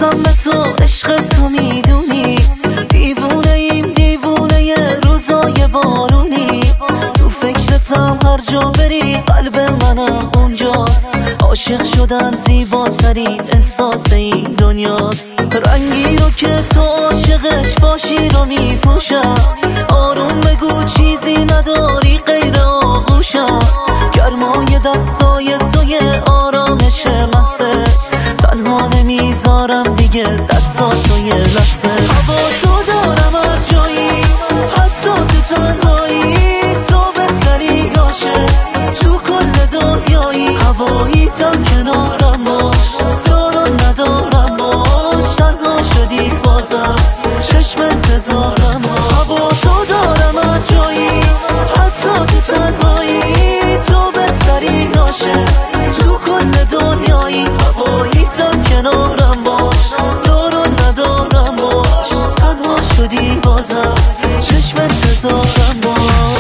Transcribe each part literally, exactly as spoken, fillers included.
عاشقم به تو، عشق تو میدونی، دیوونه ایم دیوونه روزای بارونی. تو فکرتم هر جا بری قلب منم اونجاست. عاشق شدن زیباترین احساس این دنیاست. رنگی رو که تو عاشقش باشی رو میپوشم، آروم بگو چیزی نداری غیر آغوشم. گرمای دستای توی آرامش محضه، تنها نمیذارم دیگه دستاتو یه لحظه. هوا تو دارم هر جایی، حتی تو تنهایی، تو بهترین عاشق تو کل دنیایی. هواییتم کنارم باش، دارم ندارم باش، تنها شدی بازم چشم انتظارم باش. هوا تو دارم هر جایی، حتی تو تنهایی، تو بهترین عاشق تو کل دنیایی. هواییتم کنارم باش، دارم ندارم باش، تنها شدی بازم چشم انتظارم باش.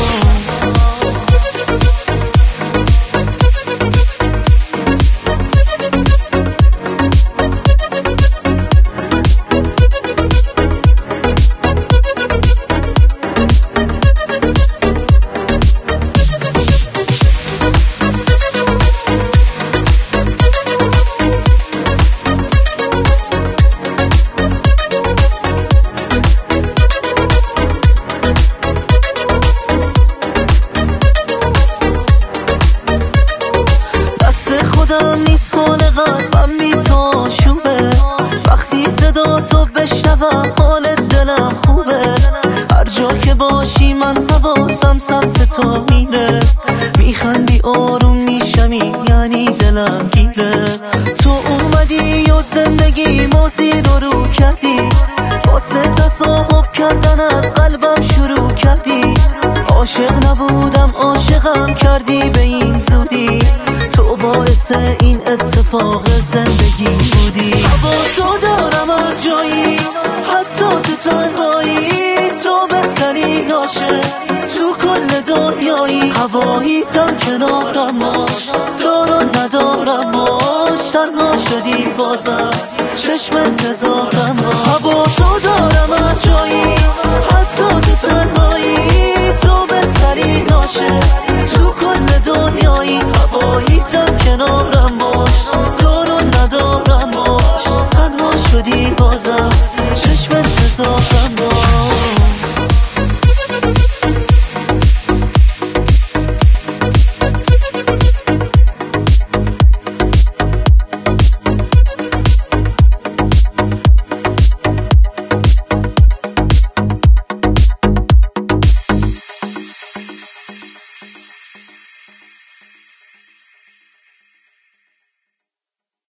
خودم نیست حال قلبم بی تو شوبه، وقتی صدا تو بشنوم حال دلم خوبه. هر جا که باشی من حواسم سمت تو میره، میخندی آروم میشمی یعنی دلم گیره. تو اومدی و زندگی موزی رو رو کردی، واسه تصاحب کردن از قلبم شروع کردی. عاشق نبودم عاشقم کردی به این زودی، تو باعث این اتفاق زندگی بودی. هوا تو دارم هر جایی، حتی تو تنهایی، تو بهترین عاشق تو کل دنیایی. هواییتم کنارم باش، دارم ندارم باش، تنها شدی بازم چشم انتظارم باش. هوا تو